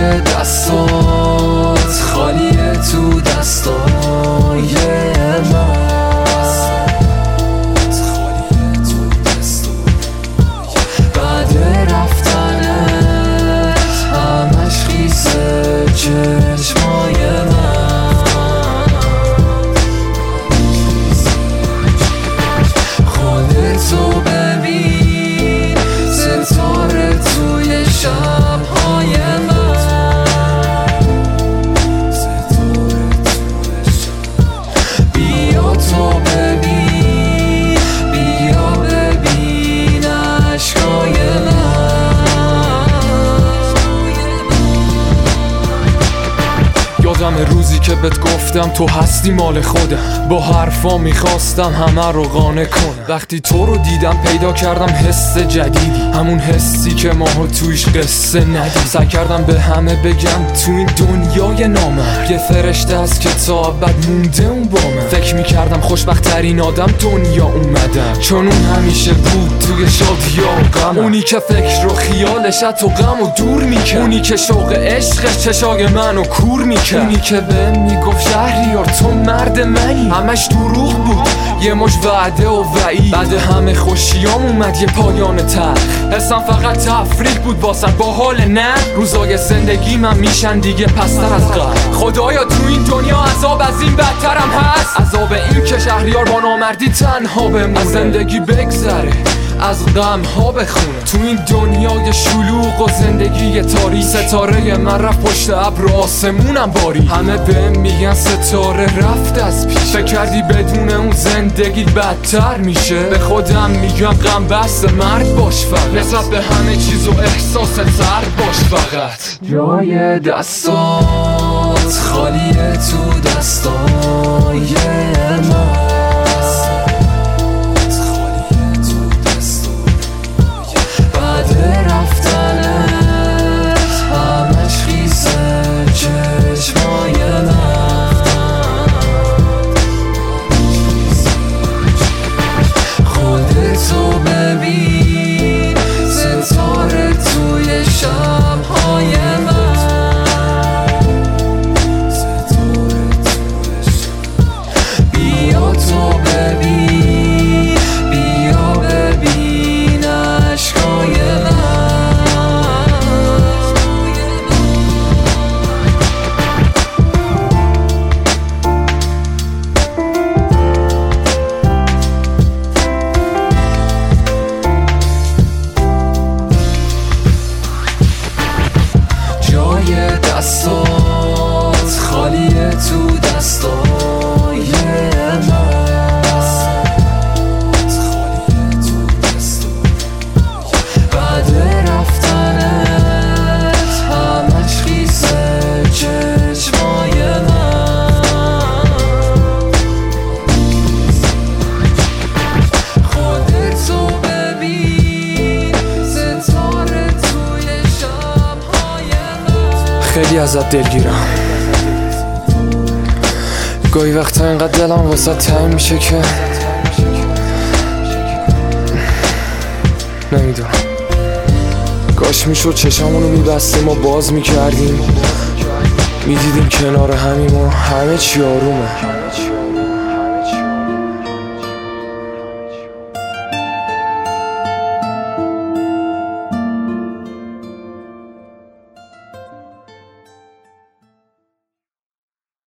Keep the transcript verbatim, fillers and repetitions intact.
دستات خالیه تو دستای من. بعد رفتنت همش خیسه چشمای من. خودتو ببین ستاره توی شبهای من. بیا تو ببین، بیا ببین عشقای من. یادم روزی که بهت گفتم تو هستی مال خودم، با حرفا میخواستم همه رو قانع کنم. وقتی تو رو دیدم پیدا کردم حس جدیدی، همون حسی که ماها تویش قصه ندیم. سعی کردم به همه بگم تو این دنیای نامرد یه فرشته است که تا ابد مونده اون با من. فکر میکردم خوشبخت ترین آدم دنیا اومدم، چون اون همیشه بود توی شادی و غم. اونی که فکر و خیالش تو غم و دور میکرد، اونی که شوق عشقش چشای منو کور میکرد، اونی که بهم میگفت شهریار تو مرد منی. همش دروغ بود، یه مش وعده و وعید. بعد همه خوشیام اومد یه پایان تلخ. حسم فقط تفریح بود واسه با حال نه. روزای زندگی من میشن دیگه پستر از قلب. خدایا تو این دنیا عذاب از این بدترم هست، عذاب این که شهریار با نامردی تنها بمونه. از زندگی بگذره، از غم ها بخونه. تو این دنیای شلوغ و زندگی تاریک، ستاره من رفت پشت ابر و آسمونم باری. همه بهم میگن ستاره رفت از پیش، فکر کردی بدون اون زندگی بدتر میشه. به خودم میگم غم بس مرد باش فقط، نسبت به همه چیز و احساس تر باش فقط. جای دستات خالیه تو دستای من. دستات خالیه تو دستای من. بعد رفتنت همش خیسه چشمای من. خودتو ببین ستاره توی شبهای من. خیلی ازت دلگیرم، گاهی وقتا اینقدر دلم واسه تنگ میشه که نمیدونم. کاش میشد چشمونو میبستیم و باز میکردیم، میدیدیم کنار همیم و همه چی آرومه.